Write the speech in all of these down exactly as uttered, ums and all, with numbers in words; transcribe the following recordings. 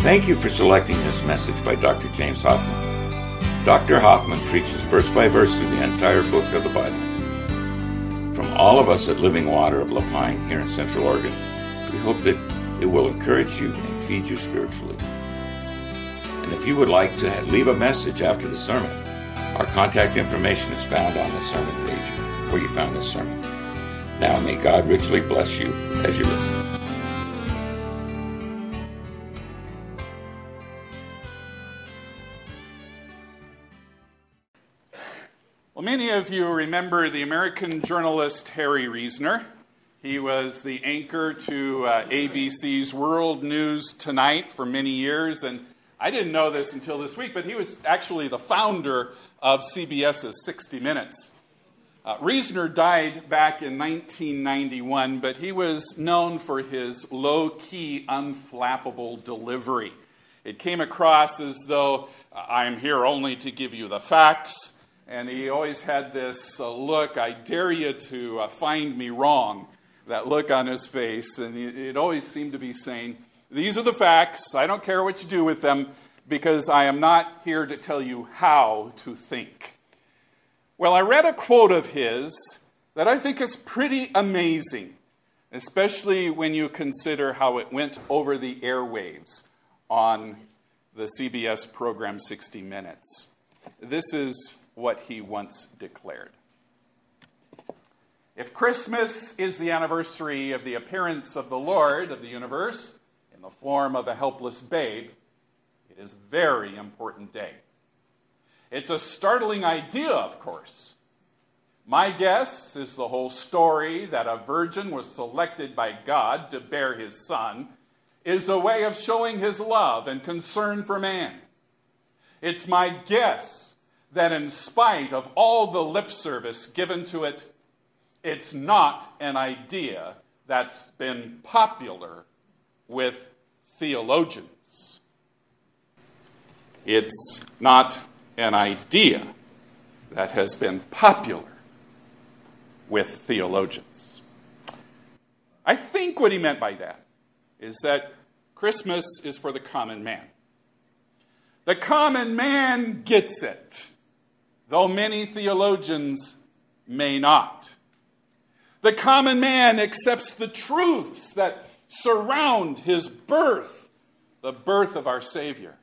Thank you for selecting this message by Doctor James Hoffman. Doctor Hoffman preaches verse by verse through the entire book of the Bible. From all of us at Living Water of La Pine here in Central Oregon, we hope that it will encourage you and feed you spiritually. And if you would like to leave a message after the sermon, our contact information is found on the sermon page where you found this sermon. Now may God richly bless you as you listen. Well, many of you remember the American journalist Harry Reasoner. He was the anchor to uh, A B C's World News Tonight for many years, and I didn't know this until this week, but he was actually the founder of CBS's sixty minutes. Uh, Reasoner died back in nineteen ninety-one, but he was known for his low-key, unflappable delivery. It came across as though, uh, I'm here only to give you the facts, and he always had this uh, look, I dare you to uh, find me wrong, that look on his face, and it, it always seemed to be saying, these are the facts, I don't care what you do with them, because I am not here to tell you how to think. Well, I read a quote of his that I think is pretty amazing, especially when you consider how it went over the airwaves on the C B S program sixty minutes. This is what he once declared. If Christmas is the anniversary of the appearance of the Lord of the universe in the form of a helpless babe, it is a very important day. It's a startling idea, of course. My guess is the whole story that a virgin was selected by God to bear his son is a way of showing his love and concern for man. It's my guess that in spite of all the lip service given to it, it's not an idea that's been popular with theologians. It's not an idea that has been popular with theologians. I think what he meant by that is that Christmas is for the common man. The common man gets it, though many theologians may not. The common man accepts the truths that surround his birth, the birth of our Savior.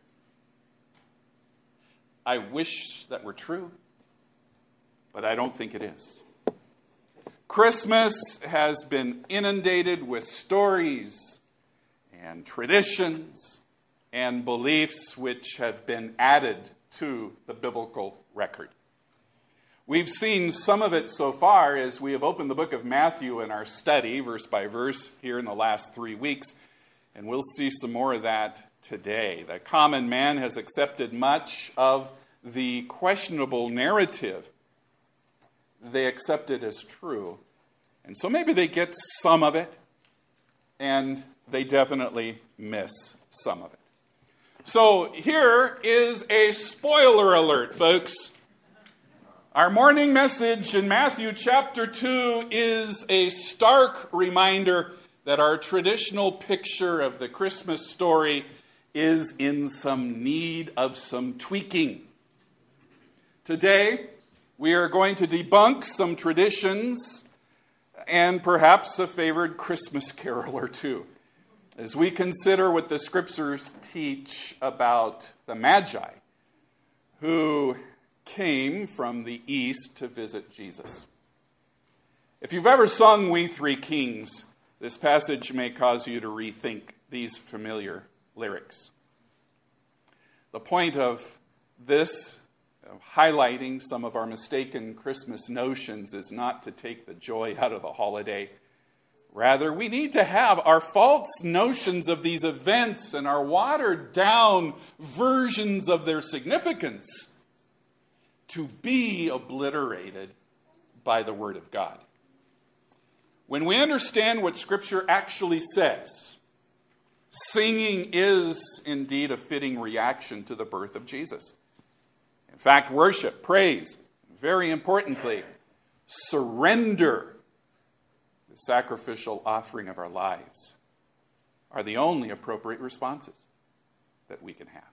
I wish that were true, but I don't think it is. Christmas has been inundated with stories and traditions and beliefs which have been added to the biblical record. We've seen some of it so far as we have opened the book of Matthew in our study, verse by verse, here in the last three weeks, and we'll see some more of that today. The common man has accepted much of the questionable narrative. They accept it as true, and so maybe they get some of it, and they definitely miss some of it. So here is a spoiler alert, folks. Our morning message in Matthew chapter two is a stark reminder that our traditional picture of the Christmas story is in some need of some tweaking. Today, we are going to debunk some traditions and perhaps a favored Christmas carol or two, as we consider what the scriptures teach about the Magi, who came from the east to visit Jesus. If you've ever sung We Three Kings, this passage may cause you to rethink these familiar lyrics. The point of this, of highlighting some of our mistaken Christmas notions, is not to take the joy out of the holiday. Rather, we need to have our false notions of these events and our watered-down versions of their significance to be obliterated by the Word of God. When we understand what Scripture actually says, singing is indeed a fitting reaction to the birth of Jesus. In fact, worship, praise, very importantly, surrender, the sacrificial offering of our lives, are the only appropriate responses. that we can have.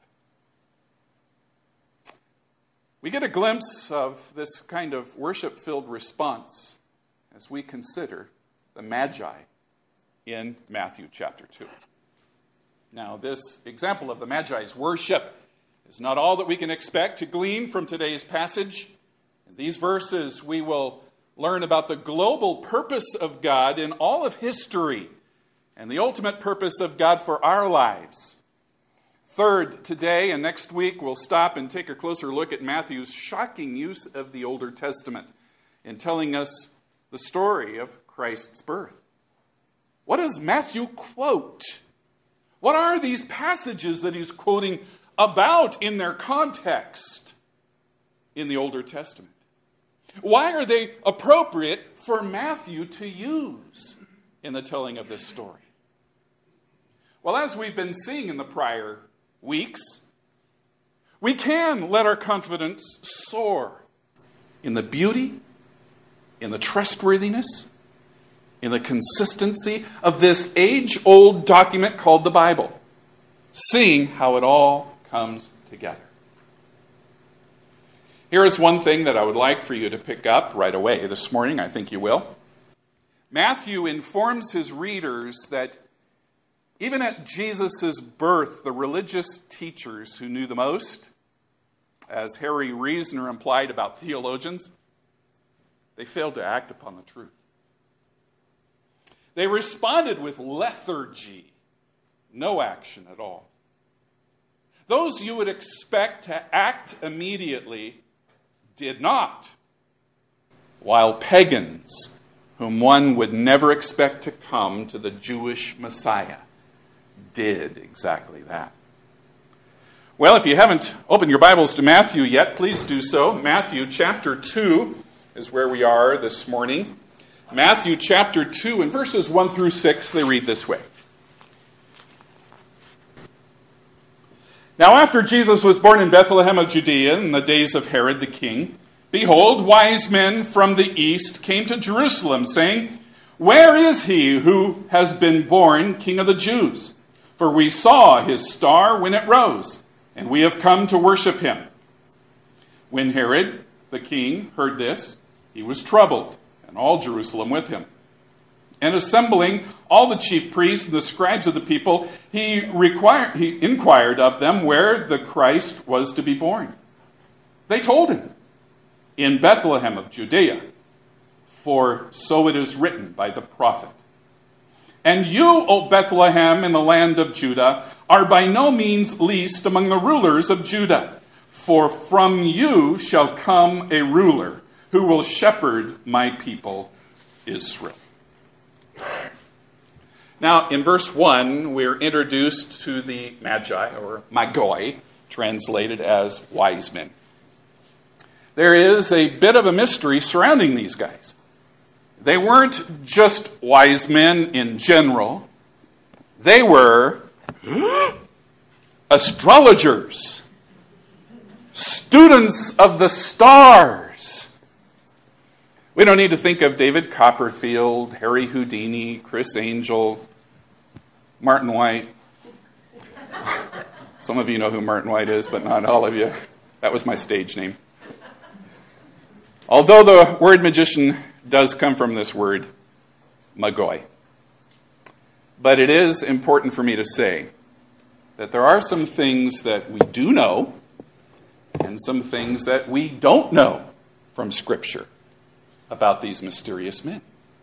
We get a glimpse of this kind of worship-filled response as we consider the Magi in Matthew chapter two. Now, this example of the Magi's worship is not all that we can expect to glean from today's passage. In these verses, we will learn about the global purpose of God in all of history and the ultimate purpose of God for our lives. Third, today and next week, we'll stop and take a closer look at Matthew's shocking use of the Older Testament in telling us the story of Christ's birth. What does Matthew quote? What are these passages that he's quoting about in their context in the Older Testament? Why are they appropriate for Matthew to use in the telling of this story? Well, as we've been seeing in the prior weeks, we can let our confidence soar in the beauty, in the trustworthiness, in the consistency of this age-old document called the Bible, seeing how it all comes together. Here is one thing that I would like for you to pick up right away this morning. I think you will. Matthew informs his readers that even at Jesus' birth, the religious teachers who knew the most, as Harry Reasoner implied about theologians, they failed to act upon the truth. They responded with lethargy, no action at all. Those you would expect to act immediately did not, while pagans, whom one would never expect to come to the Jewish Messiah, did exactly that. Well, if you haven't opened your Bibles to Matthew yet, please do so. Matthew chapter two is where we are this morning. Matthew chapter two, and verses one through six, they read this way. Now after Jesus was born in Bethlehem of Judea in the days of Herod the king, behold, wise men from the east came to Jerusalem, saying, Where is he who has been born King of the Jews? For we saw his star when it rose, and we have come to worship him. When Herod the king heard this, he was troubled, and all Jerusalem with him. And assembling all the chief priests and the scribes of the people, he, required, he inquired of them where the Christ was to be born. They told him, In Bethlehem of Judea, for so it is written by the prophet. And you, O Bethlehem, in the land of Judah, are by no means least among the rulers of Judah, for from you shall come a ruler who will shepherd my people Israel. Now, in verse one, we're introduced to the Magi, or Magoi, translated as wise men. There is a bit of a mystery surrounding these guys. They weren't just wise men in general. They were astrologers, students of the stars. We don't need to think of David Copperfield, Harry Houdini, Chris Angel, Martin White. Some of you know who Martin White is, but not all of you. That was my stage name. Although the word magician does come from this word, magoi. But it is important for me to say that there are some things that we do know and some things that we don't know from Scripture about these mysterious men.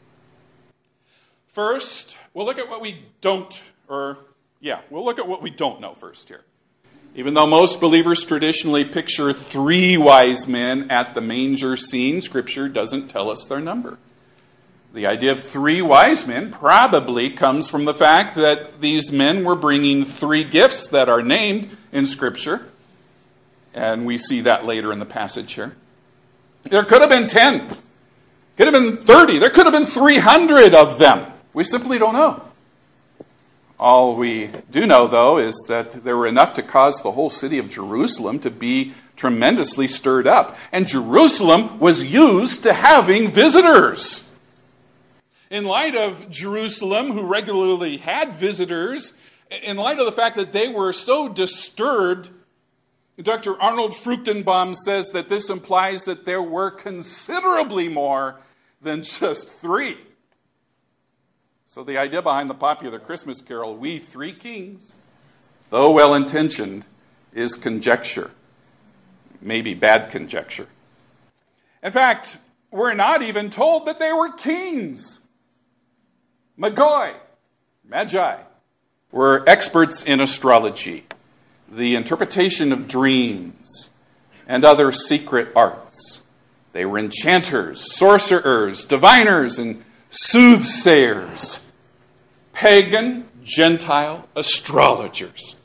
First, we'll look at what we don't, or yeah, we'll look at what we don't know first here. Even though most believers traditionally picture three wise men at the manger scene, Scripture doesn't tell us their number. The idea of three wise men probably comes from the fact that these men were bringing three gifts that are named in Scripture. And we see that later in the passage here. There could have been ten. Could have been thirty. There could have been three hundred of them. We simply don't know. All we do know, though, is that there were enough to cause the whole city of Jerusalem to be tremendously stirred up. And Jerusalem was used to having visitors. In light of Jerusalem, who regularly had visitors, In light of the fact that they were so disturbed, Doctor Arnold Fruchtenbaum says that this implies that there were considerably more than just three. So the idea behind the popular Christmas carol, We Three Kings, though well-intentioned, is conjecture. Maybe bad conjecture. In fact, we're not even told that they were kings. Magoi, Magi, were experts in astrology, the interpretation of dreams, and other secret arts. They were enchanters, sorcerers, diviners, and soothsayers, pagan, Gentile astrologers.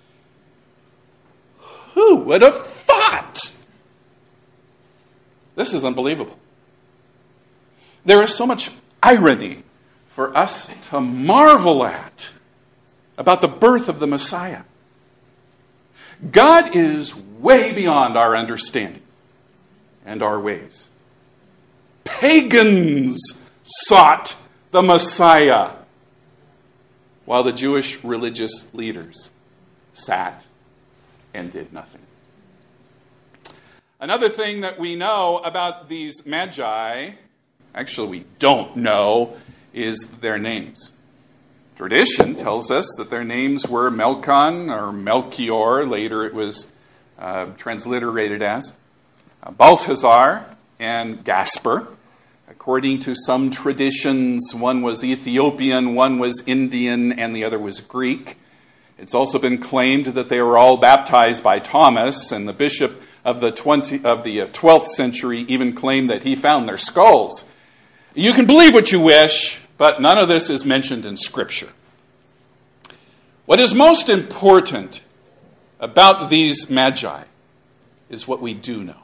Who would have thought? This is unbelievable. There is so much irony for us to marvel at about the birth of the Messiah. God is way beyond our understanding and our ways. Pagans sought the Messiah, while the Jewish religious leaders sat and did nothing. Another thing that we know about these Magi, actually we don't know, is their names. Tradition tells us that their names were Melkon or Melchior, later it was uh, transliterated as, uh, Balthazar and Gaspar. According to some traditions, one was Ethiopian, one was Indian, and the other was Greek. It's also been claimed that they were all baptized by Thomas, and the bishop of the twentieth, of the twelfth century even claimed that he found their skulls. You can believe what you wish, but none of this is mentioned in Scripture. What is most important about these Magi is what we do know.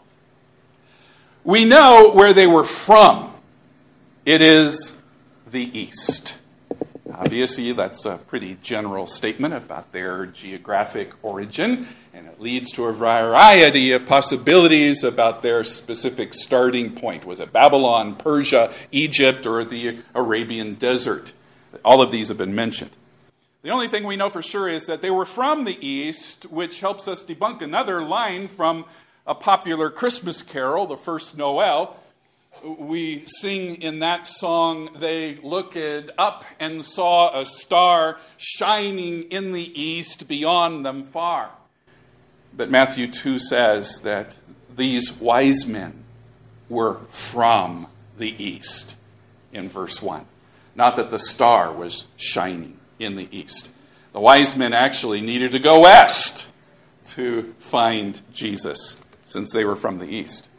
We know where they were from. It is the East. Obviously, that's a pretty general statement about their geographic origin, and it leads to a variety of possibilities about their specific starting point. Was it Babylon, Persia, Egypt, or the Arabian desert? All of these have been mentioned. The only thing we know for sure is that they were from the East, which helps us debunk another line from a popular Christmas carol, the first Noel. We sing in that song, they looked up and saw a star shining in the east beyond them far. But Matthew two says that these wise men were from the east in verse one. Not that the star was shining in the east. The wise men actually needed to go west to find Jesus, since they were from the east.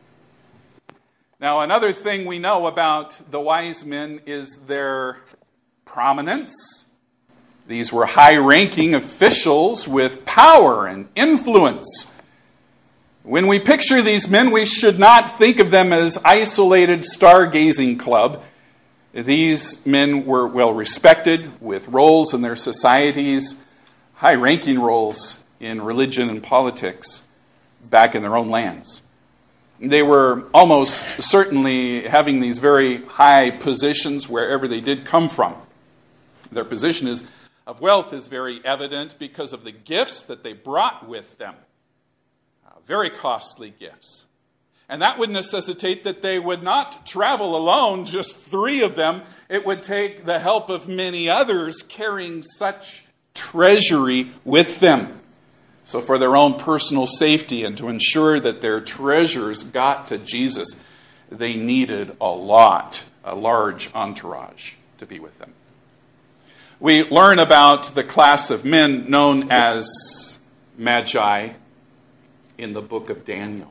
Now, another thing we know about the wise men is their prominence. These were high-ranking officials with power and influence. When we picture these men, we should not think of them as isolated stargazing club. These men were well respected, with roles in their societies, high-ranking roles in religion and politics back in their own lands. They were almost certainly having these very high positions wherever they did come from. Their position is, of wealth is very evident because of the gifts that they brought with them. Uh, very costly gifts. And that would necessitate that they would not travel alone, just three of them. It would take the help of many others carrying such treasury with them. So for their own personal safety and to ensure that their treasures got to Jesus, they needed a lot, a large entourage to be with them. We learn about the class of men known as Magi in the book of Daniel.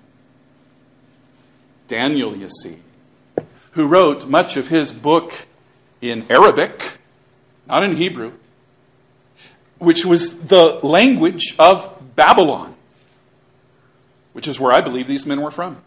Daniel, you see, who wrote much of his book in Arabic, not in Hebrew, which was the language of Babylon, which is where I believe these men were from.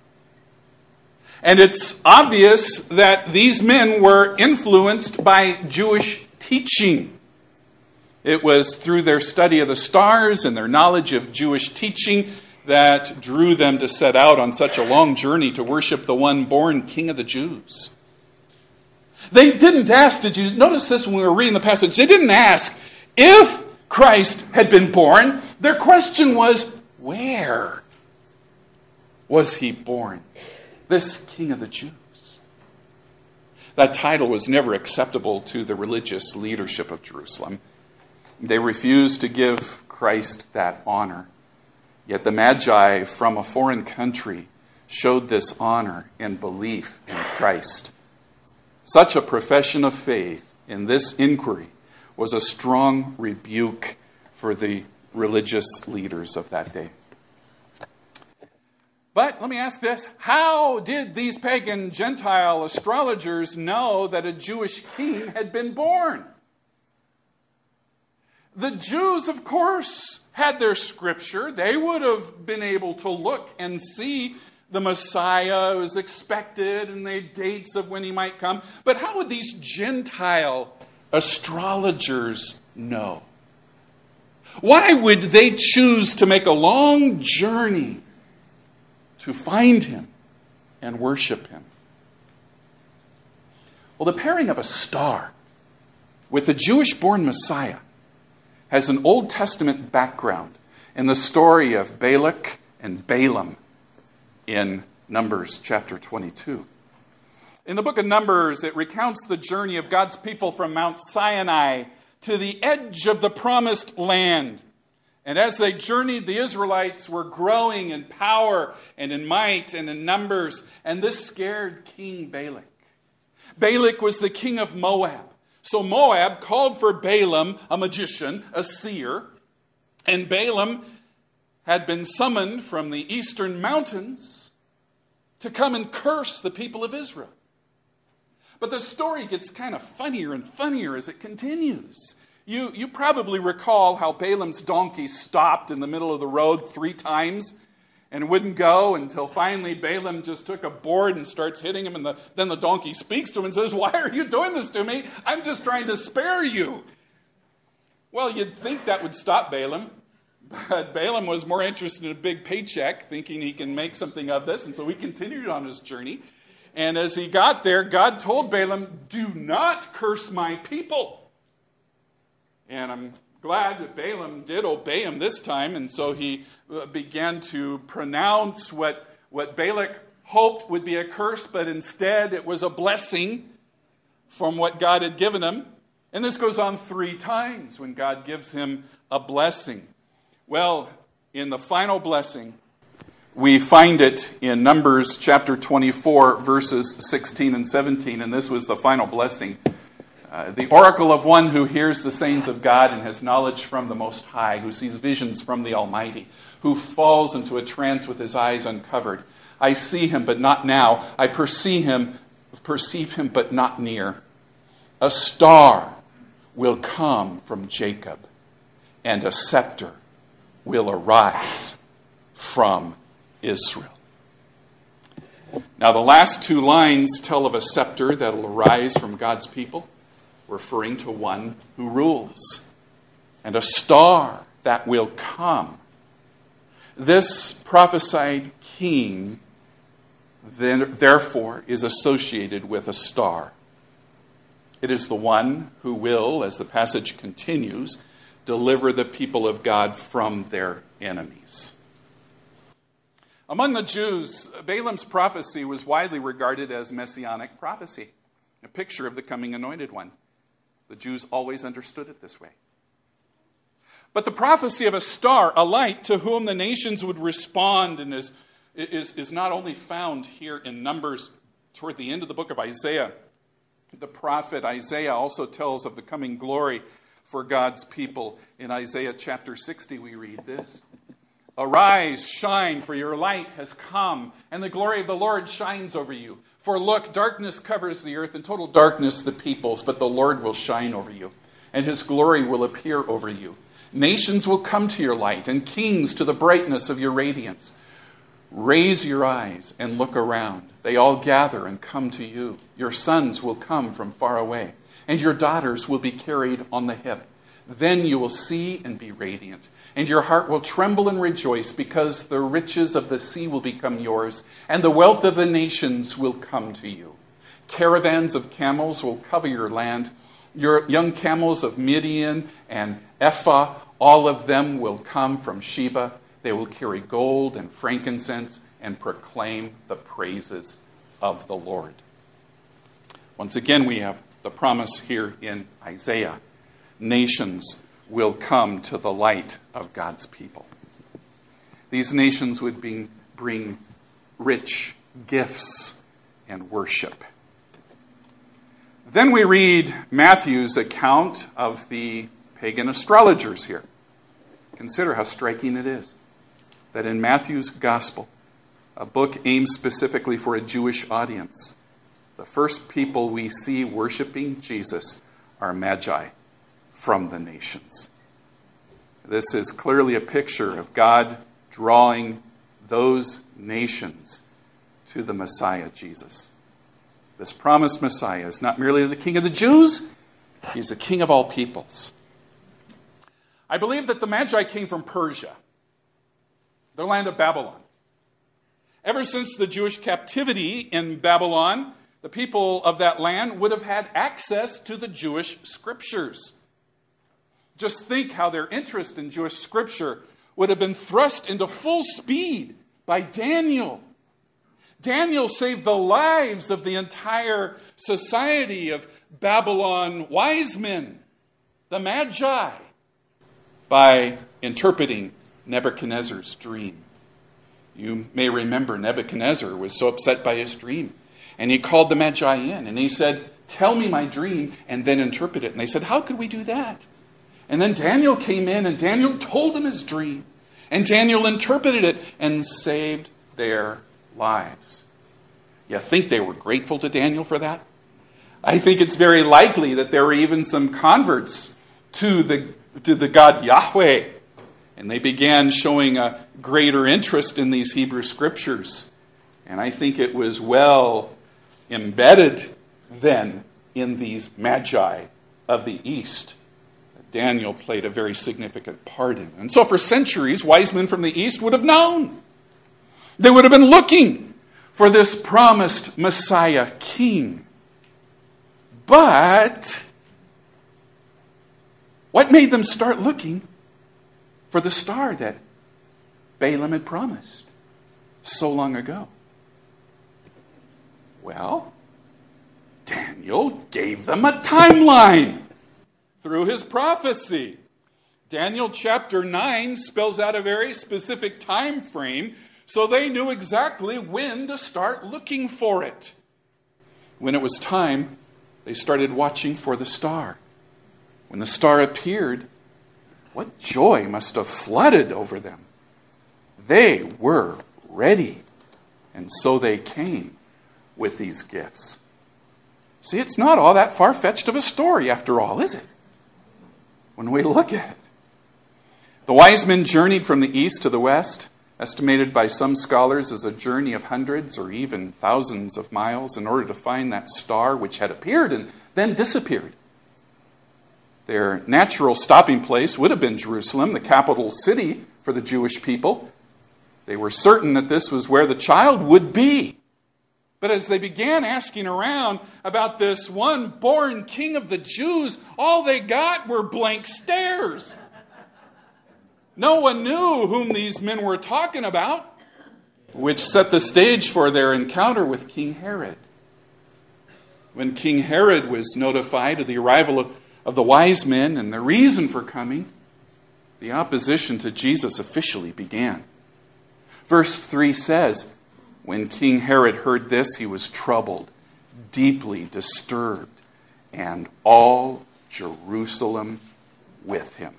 And it's obvious that these men were influenced by Jewish teaching. It was through their study of the stars and their knowledge of Jewish teaching that drew them to set out on such a long journey to worship the one born King of the Jews. They didn't ask, did you notice this when we were reading the passage? They didn't ask, if Christ had been born. Their question was, where was he born? This King of the Jews. That title was never acceptable to the religious leadership of Jerusalem. They refused to give Christ that honor. Yet the Magi from a foreign country showed this honor and belief in Christ. Such a profession of faith in this inquiry was a strong rebuke for the religious leaders of that day. But let me ask this. How did these pagan Gentile astrologers know that a Jewish king had been born? The Jews, of course, had their scripture. They would have been able to look and see the Messiah was expected and the dates of when he might come. But how would these Gentile astrologers know? Why would they choose to make a long journey to find him and worship him? Well, the pairing of a star with the Jewish-born Messiah has an Old Testament background in the story of Balak and Balaam in Numbers chapter twenty-two. In the book of Numbers, it recounts the journey of God's people from Mount Sinai to the edge of the promised land. And as they journeyed, the Israelites were growing in power and in might and in numbers. And this scared King Balak. Balak was the king of Moab. So Moab called for Balaam, a magician, a seer. And Balaam had been summoned from the eastern mountains to come and curse the people of Israel. But the story gets kind of funnier and funnier as it continues. You, you probably recall how Balaam's donkey stopped in the middle of the road three times and wouldn't go until finally Balaam just took a board and starts hitting him. And the, then the donkey speaks to him and says, "Why are you doing this to me? I'm just trying to spare you." Well, you'd think that would stop Balaam. But Balaam was more interested in a big paycheck, thinking he can make something of this. And so he continued on his journey. And as he got there, God told Balaam, "Do not curse my people." And I'm glad that Balaam did obey him this time. And so he began to pronounce what, what Balak hoped would be a curse, but instead it was a blessing from what God had given him. And this goes on three times when God gives him a blessing. Well, in the final blessing, we find it in Numbers chapter twenty-four, verses sixteen and seventeen. And this was the final blessing. Uh, the oracle of one who hears the sayings of God and has knowledge from the Most High, who sees visions from the Almighty, who falls into a trance with his eyes uncovered. I see him, but not now. I perceive him, perceive him, but not near. A star will come from Jacob, and a scepter will arise from Israel. Now, the last two lines tell of a scepter that will arise from God's people, referring to one who rules, and a star that will come. This prophesied king, then, therefore, is associated with a star. It is the one who will, as the passage continues, deliver the people of God from their enemies. Among the Jews, Balaam's prophecy was widely regarded as messianic prophecy, a picture of the coming anointed one. The Jews always understood it this way. But the prophecy of a star, a light to whom the nations would respond, and is, is, is not only found here in Numbers toward the end of the book of Isaiah. The prophet Isaiah also tells of the coming glory for God's people. In Isaiah chapter sixty, we read this. "Arise, shine, for your light has come, and the glory of the Lord shines over you. For look, darkness covers the earth, and total darkness the peoples, but the Lord will shine over you, and his glory will appear over you. Nations will come to your light, and kings to the brightness of your radiance. Raise your eyes and look around. They all gather and come to you. Your sons will come from far away, and your daughters will be carried on the hip. Then you will see and be radiant, and your heart will tremble and rejoice, because the riches of the sea will become yours, and the wealth of the nations will come to you. Caravans of camels will cover your land. Your young camels of Midian and ephah. All of them will come from Sheba. They will carry gold and frankincense and proclaim the praises of the Lord. Once again, we have the promise here in Isaiah. Nations will come to the light of God's people. These nations would bring, bring rich gifts and worship. Then we read Matthew's account of the pagan astrologers here. Consider how striking it is that in Matthew's gospel, a book aimed specifically for a Jewish audience, the first people we see worshiping Jesus are magi from the nations. This is clearly a picture of God drawing those nations to the Messiah, Jesus. This promised Messiah is not merely the King of the Jews, he's the King of all peoples. I believe that the Magi came from Persia, the land of Babylon. Ever since the Jewish captivity in Babylon, the people of that land would have had access to the Jewish scriptures. Just think how their interest in Jewish scripture would have been thrust into full speed by Daniel. Daniel saved the lives of the entire society of Babylon wise men, the Magi, by interpreting Nebuchadnezzar's dream. You may remember Nebuchadnezzar was so upset by his dream, and he called the Magi in, and he said, "Tell me my dream, and then interpret it." And they said, "How could we do that?" And then Daniel came in, and Daniel told them his dream, and Daniel interpreted it and saved their lives. You think they were grateful to Daniel for that? I think it's very likely that there were even some converts to the, to the God Yahweh, and they began showing a greater interest in these Hebrew scriptures. And I think it was well embedded then in these Magi of the East. Daniel played a very significant part in. And so for centuries, wise men from the East would have known. They would have been looking for this promised Messiah king. But what made them start looking for the star that Balaam had promised so long ago? Well, Daniel gave them a timeline through his prophecy. Daniel chapter nine spells out a very specific time frame, so they knew exactly when to start looking for it. When it was time, they started watching for the star. When the star appeared, what joy must have flooded over them. They were ready, and so they came with these gifts. See, it's not all that far-fetched of a story after all, is it? When we look at it. The wise men journeyed from the east to the west, estimated by some scholars as a journey of hundreds or even thousands of miles in order to find that star which had appeared and then disappeared. Their natural stopping place would have been Jerusalem, the capital city for the Jewish people. They were certain that this was where the child would be. But as they began asking around about this one born king of the Jews, all they got were blank stares. No one knew whom these men were talking about, which set the stage for their encounter with King Herod. When King Herod was notified of the arrival of, of the wise men and the reason for coming, the opposition to Jesus officially began. Verse three says, when King Herod heard this, he was troubled, deeply disturbed, and all Jerusalem with him.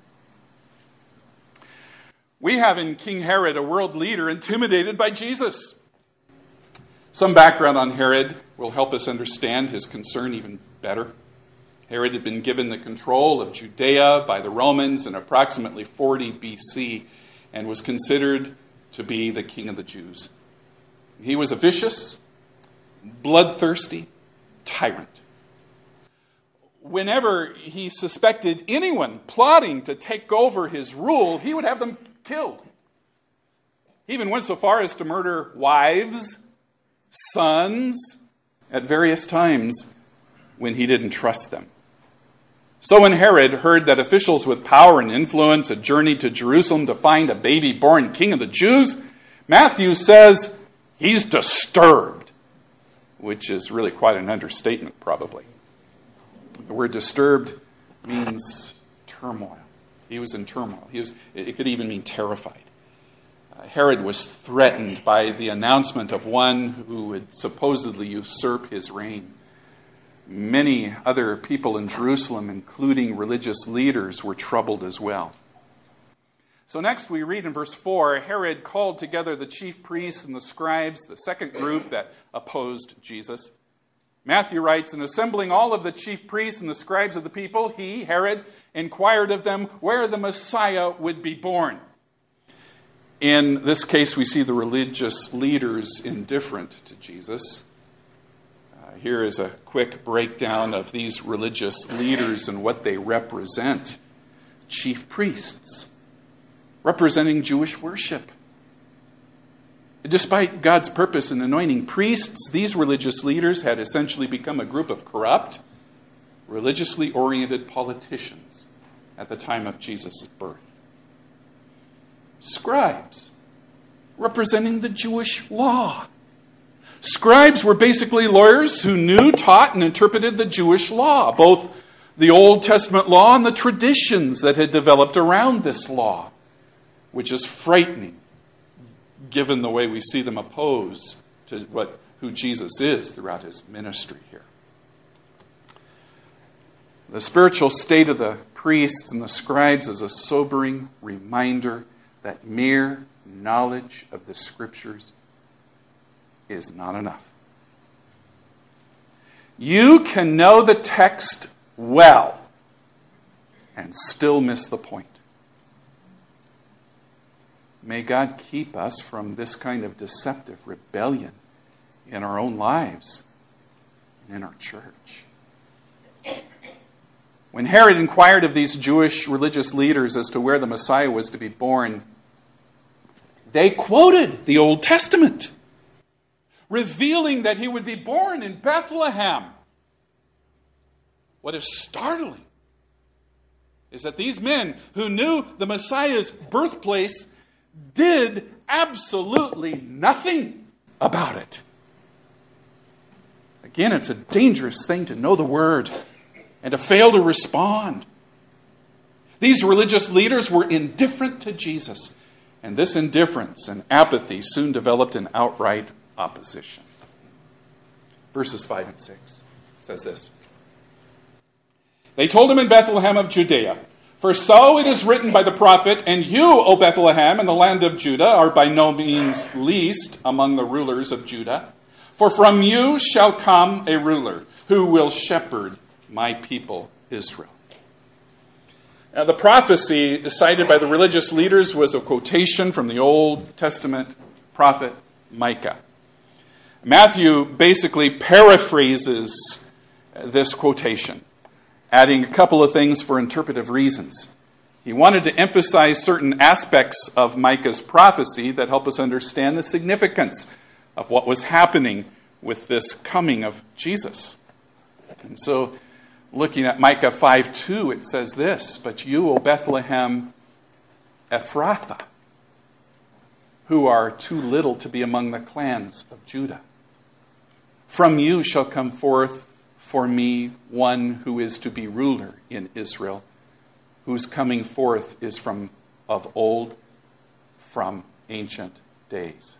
We have in King Herod a world leader intimidated by Jesus. Some background on Herod will help us understand his concern even better. Herod had been given the control of Judea by the Romans in approximately forty B C and was considered to be the king of the Jews. He was a vicious, bloodthirsty tyrant. Whenever he suspected anyone plotting to take over his rule, he would have them killed. He even went so far as to murder wives, sons, at various times when he didn't trust them. So when Herod heard that officials with power and influence had journeyed to Jerusalem to find a baby born king of the Jews, Matthew says he's disturbed, which is really quite an understatement, probably. The word disturbed means turmoil. He was in turmoil. He was, it could even mean terrified. Uh, Herod was threatened by the announcement of one who would supposedly usurp his reign. Many other people in Jerusalem, including religious leaders, were troubled as well. So next we read in verse four, Herod called together the chief priests and the scribes, the second group that opposed Jesus. Matthew writes, in assembling all of the chief priests and the scribes of the people, he, Herod, inquired of them where the Messiah would be born. In this case, we see the religious leaders indifferent to Jesus. Uh, here is a quick breakdown of these religious leaders and what they represent. Chief priests, representing Jewish worship. Despite God's purpose in anointing priests, these religious leaders had essentially become a group of corrupt, religiously oriented politicians at the time of Jesus' birth. Scribes, representing the Jewish law. Scribes were basically lawyers who knew, taught, and interpreted the Jewish law, both the Old Testament law and the traditions that had developed around this law, which is frightening, given the way we see them opposed to what who Jesus is throughout his ministry here. The spiritual state of the priests and the scribes is a sobering reminder that mere knowledge of the Scriptures is not enough. You can know the text well and still miss the point. May God keep us from this kind of deceptive rebellion in our own lives and in our church. When Herod inquired of these Jewish religious leaders as to where the Messiah was to be born, they quoted the Old Testament, revealing that he would be born in Bethlehem. What is startling is that these men who knew the Messiah's birthplace did absolutely nothing about it. Again, it's a dangerous thing to know the Word and to fail to respond. These religious leaders were indifferent to Jesus, and this indifference and apathy soon developed in outright opposition. Verses five and six says this. They told him in Bethlehem of Judea, for so it is written by the prophet, and you, O Bethlehem, in the land of Judah, are by no means least among the rulers of Judah. For from you shall come a ruler who will shepherd my people Israel. Now, the prophecy cited by the religious leaders was a quotation from the Old Testament prophet Micah. Matthew basically paraphrases this quotation, adding a couple of things for interpretive reasons. He wanted to emphasize certain aspects of Micah's prophecy that help us understand the significance of what was happening with this coming of Jesus. And so, looking at Micah five two, it says this, but you, O Bethlehem Ephrathah, who are too little to be among the clans of Judah. From you shall come forth for me one who is to be ruler in Israel, whose coming forth is from of old, from ancient days.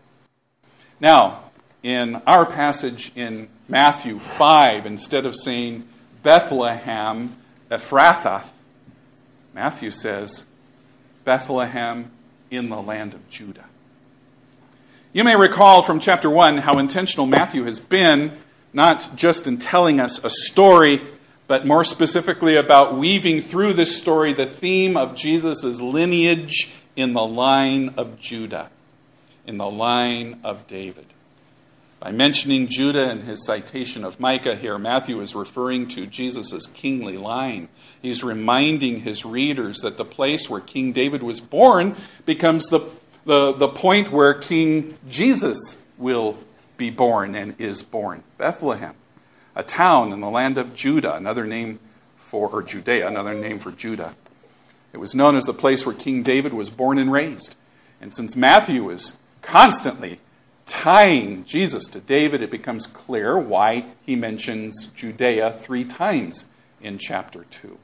Now, in our passage in Matthew five, instead of saying Bethlehem Ephrathah, Matthew says Bethlehem in the land of Judah. You may recall from chapter one how intentional Matthew has been, not just in telling us a story, but more specifically about weaving through this story the theme of Jesus' lineage in the line of Judah, in the line of David. By mentioning Judah in his citation of Micah here, Matthew is referring to Jesus' kingly line. He's reminding his readers that the place where King David was born becomes the, the, the point where King Jesus will be born and is born. Bethlehem, a town in the land of Judah, another name for for, or Judea, another name for Judah. It was known as the place where King David was born and raised. And since Matthew is constantly tying Jesus to David, it becomes clear why he mentions Judea three times in chapter two.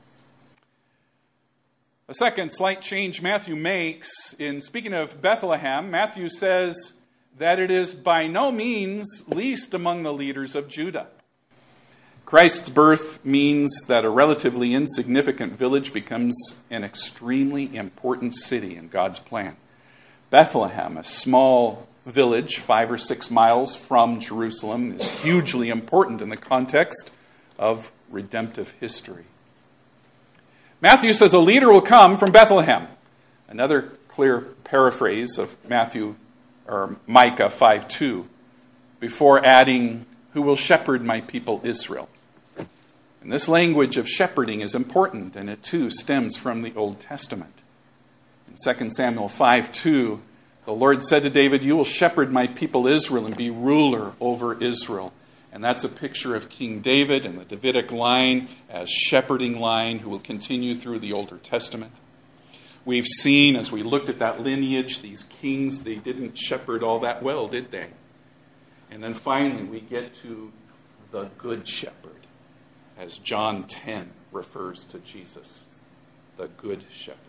A second slight change Matthew makes in speaking of Bethlehem, Matthew says that it is by no means least among the leaders of Judah. Christ's birth means that a relatively insignificant village becomes an extremely important city in God's plan. Bethlehem, a small village five or six miles from Jerusalem, is hugely important in the context of redemptive history. Matthew says a leader will come from Bethlehem. Another clear paraphrase of Matthew or Micah five two, before adding, "Who will shepherd my people Israel?" And this language of shepherding is important, and it too stems from the Old Testament. In Second Samuel five two, the Lord said to David, "You will shepherd my people Israel and be ruler over Israel." And that's a picture of King David and the Davidic line as shepherding line who will continue through the Older Testament. We've seen, as we looked at that lineage, these kings, they didn't shepherd all that well, did they? And then finally we get to the Good Shepherd, as John ten refers to Jesus, the Good Shepherd.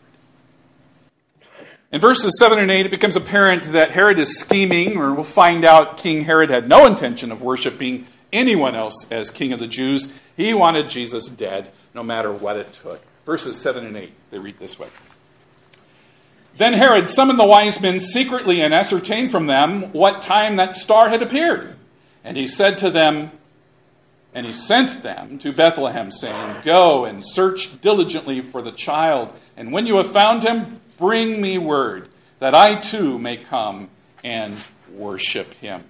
In verses seven and eight, it becomes apparent that Herod is scheming, or we'll find out King Herod had no intention of worshiping anyone else as king of the Jews. He wanted Jesus dead, no matter what it took. Verses seven and eight, they read this way. Then Herod summoned the wise men secretly and ascertained from them what time that star had appeared. And he said to them, and he sent them to Bethlehem, saying, "Go and search diligently for the child, and when you have found him, bring me word, that I too may come and worship him."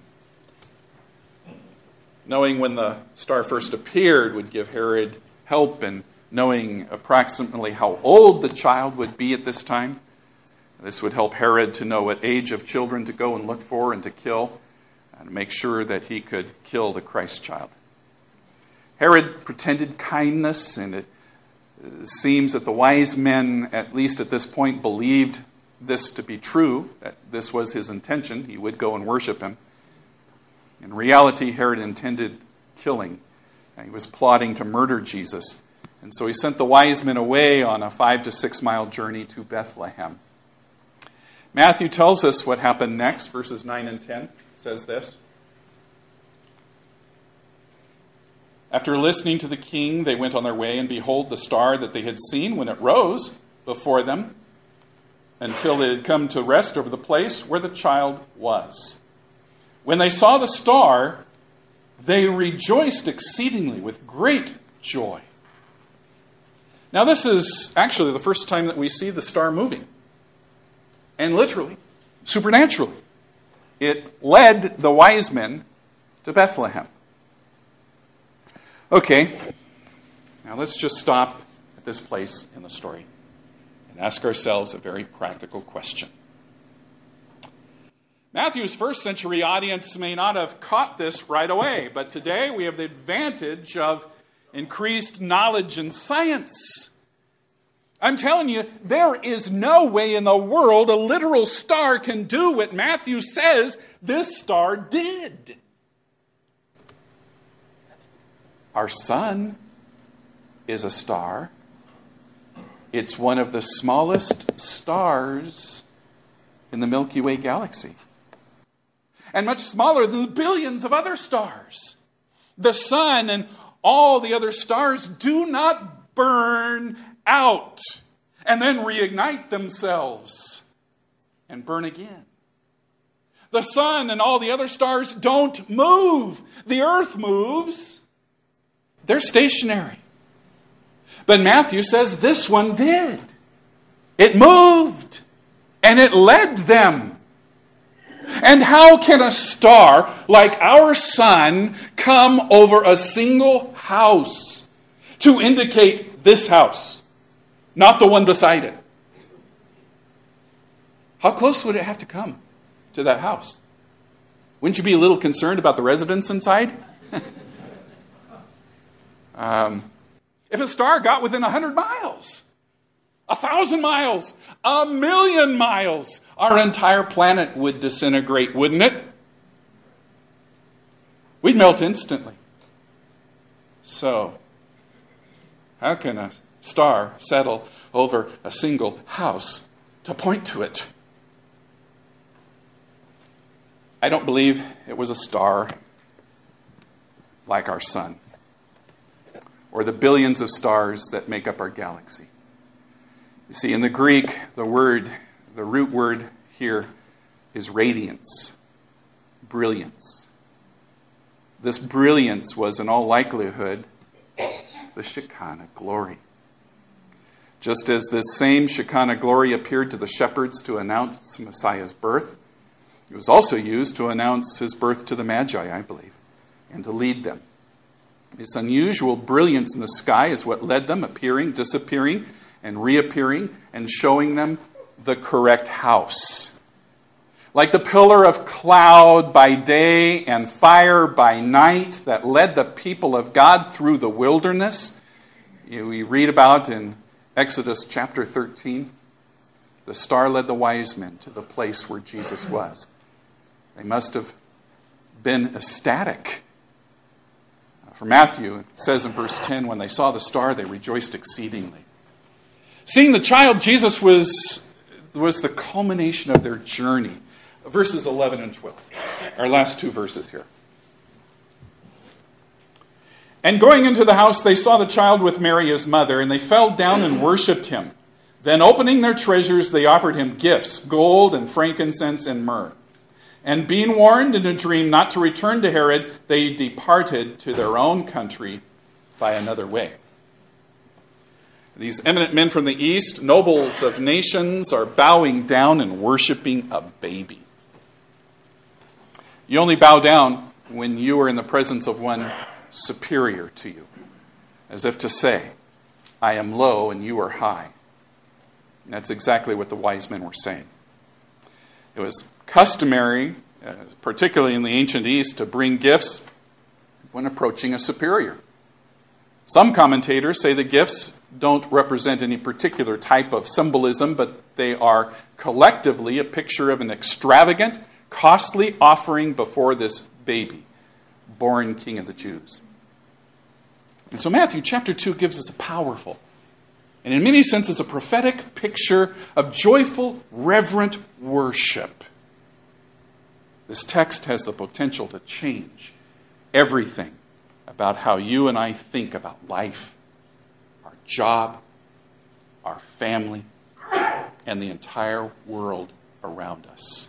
Knowing when the star first appeared would give Herod help in knowing approximately how old the child would be at this time. This would help Herod to know what age of children to go and look for and to kill, and to make sure that he could kill the Christ child. Herod pretended kindness, and it seems that the wise men, at least at this point, believed this to be true, that this was his intention. He would go and worship him. In reality, Herod intended killing. He was plotting to murder Jesus. And so he sent the wise men away on a five to six mile journey to Bethlehem. Matthew tells us what happened next. Verses nine and ten says this. After listening to the king, they went on their way, and behold, the star that they had seen when it rose before them, until they had come to rest over the place where the child was. When they saw the star, they rejoiced exceedingly with great joy. Now, this is actually the first time that we see the star moving. And literally, supernaturally, it led the wise men to Bethlehem. Okay, now let's just stop at this place in the story and ask ourselves a very practical question. Matthew's first century audience may not have caught this right away, but today we have the advantage of increased knowledge and science. I'm telling you, there is no way in the world a literal star can do what Matthew says this star did. Our sun is a star. It's one of the smallest stars in the Milky Way galaxy, and much smaller than the billions of other stars. The sun and all the other stars do not burn out and then reignite themselves and burn again. The sun and all the other stars don't move. The earth moves. They're stationary. But Matthew says this one did. It moved, and it led them. And how can a star like our sun come over a single house to indicate this house, not the one beside it? How close would it have to come to that house? Wouldn't you be a little concerned about the residents inside? um, If a star got within a hundred miles, a thousand miles, a million miles, our entire planet would disintegrate, wouldn't it? We'd melt instantly. So, how can a star settle over a single house to point to it? I don't believe it was a star like our sun, or the billions of stars that make up our galaxy. You see, in the Greek, the word, the root word here is radiance, brilliance. This brilliance was, in all likelihood, the Shekinah glory. Just as this same Shekinah glory appeared to the shepherds to announce Messiah's birth, it was also used to announce his birth to the Magi, I believe, and to lead them. This unusual brilliance in the sky is what led them appearing, disappearing, and reappearing, and showing them the correct house. Like the pillar of cloud by day and fire by night that led the people of God through the wilderness, we read about in Exodus chapter thirteen. The star led the wise men to the place where Jesus was. They must have been ecstatic. For Matthew, it says in verse ten, when they saw the star, they rejoiced exceedingly. Seeing the child Jesus was, was the culmination of their journey. Verses eleven and twelve, our last two verses here. And going into the house, they saw the child with Mary, his mother, and they fell down and worshipped him. Then opening their treasures, they offered him gifts, gold and frankincense and myrrh. And being warned in a dream not to return to Herod, they departed to their own country by another way. These eminent men from the east, nobles of nations, are bowing down and worshiping a baby. You only bow down when you are in the presence of one superior to you, as if to say, I am low and you are high. And that's exactly what the wise men were saying. It was customary, uh, particularly in the ancient East, to bring gifts when approaching a superior. Some commentators say the gifts don't represent any particular type of symbolism, but they are collectively a picture of an extravagant, costly offering before this baby, born King of the Jews. And so Matthew chapter two gives us a powerful, and in many senses a prophetic picture of joyful, reverent worship. This text has the potential to change everything about how you and I think about life, our job, our family, and the entire world around us.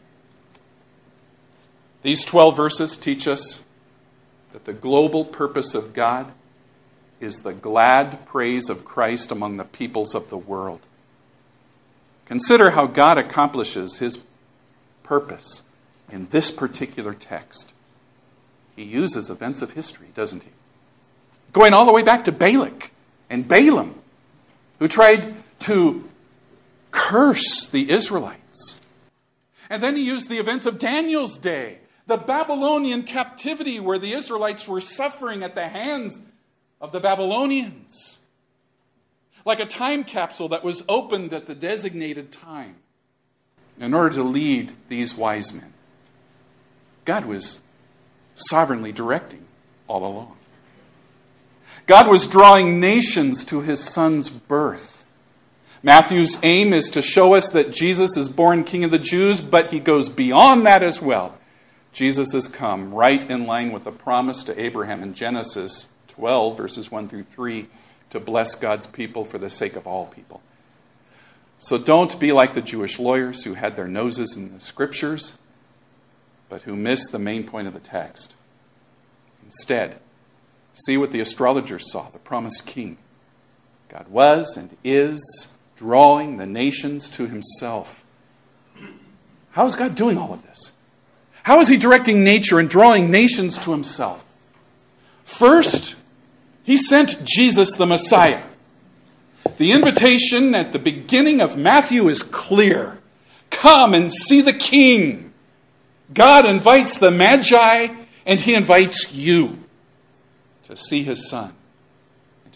These twelve verses teach us that the global purpose of God is the glad praise of Christ among the peoples of the world. Consider how God accomplishes his purpose in this particular text. He uses events of history, doesn't he? Going all the way back to Balak and Balaam, who tried to curse the Israelites. And then he used the events of Daniel's day, the Babylonian captivity where the Israelites were suffering at the hands of the Babylonians. Like a time capsule that was opened at the designated time in order to lead these wise men. God was sovereignly directing all along. God was drawing nations to his son's birth. Matthew's aim is to show us that Jesus is born King of the Jews, but he goes beyond that as well. Jesus has come right in line with the promise to Abraham in Genesis twelve, verses one through three, to bless God's people for the sake of all people. So don't be like the Jewish lawyers who had their noses in the scriptures, but who missed the main point of the text. Instead, see what the astrologers saw, the promised king. God was and is drawing the nations to himself. How is God doing all of this? How is he directing nature and drawing nations to himself? First, he sent Jesus the Messiah. The invitation at the beginning of Matthew is clear. Come and see the King. God invites the Magi, and he invites you to see his son and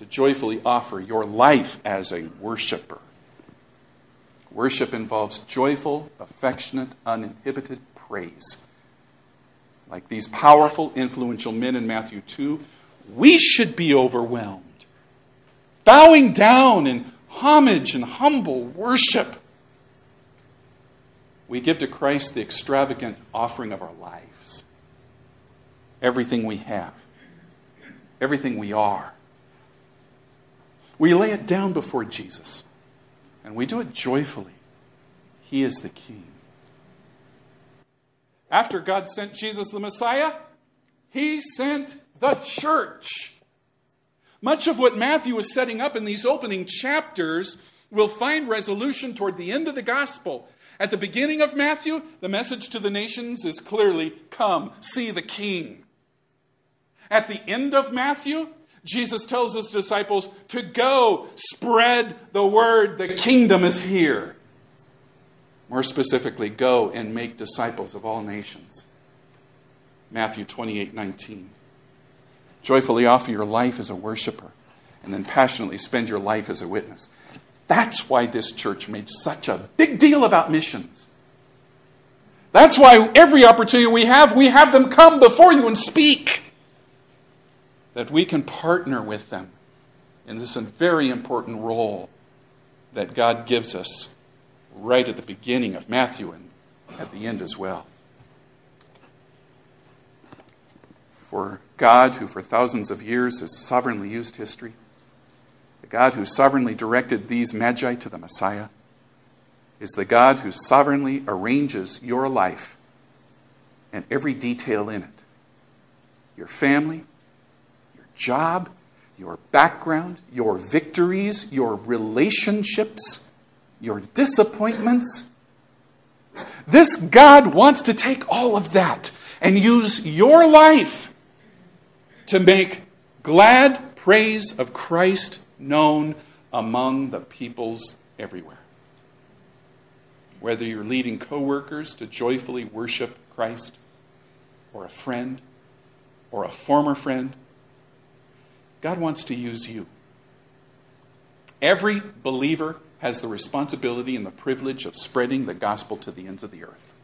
to joyfully offer your life as a worshiper. Worship involves joyful, affectionate, uninhibited praise. Like these powerful, influential men in Matthew two, we should be overwhelmed, bowing down in homage and humble worship. We give to Christ the extravagant offering of our lives. Everything we have, everything we are. We lay it down before Jesus, and we do it joyfully. He is the King. After God sent Jesus the Messiah, He sent the church. Much of what Matthew is setting up in these opening chapters will find resolution toward the end of the gospel. At the beginning of Matthew, the message to the nations is clearly, come, see the King. At the end of Matthew, Jesus tells his disciples to go spread the word, the kingdom is here. More specifically, go and make disciples of all nations. Matthew twenty-eight nineteen. Joyfully offer your life as a worshiper, and then passionately spend your life as a witness. That's why this church made such a big deal about missions. That's why every opportunity we have, we have them come before you and speak. That we can partner with them in this very important role that God gives us right at the beginning of Matthew and at the end as well. For God, who for thousands of years has sovereignly used history, the God who sovereignly directed these magi to the Messiah, is the God who sovereignly arranges your life and every detail in it. Your family, your job, your background, your victories, your relationships, your disappointments. This God wants to take all of that and use your life to make glad praise of Christ known among the peoples everywhere. Whether you're leading co-workers to joyfully worship Christ, or a friend, or a former friend, God wants to use you. Every believer has the responsibility and the privilege of spreading the gospel to the ends of the earth.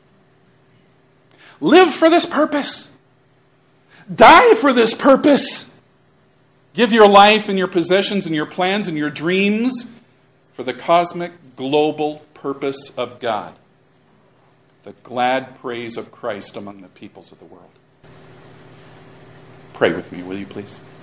Live for this purpose. Die for this purpose. Give your life and your possessions and your plans and your dreams for the cosmic, global purpose of God. The glad praise of Christ among the peoples of the world. Pray with me, will you please?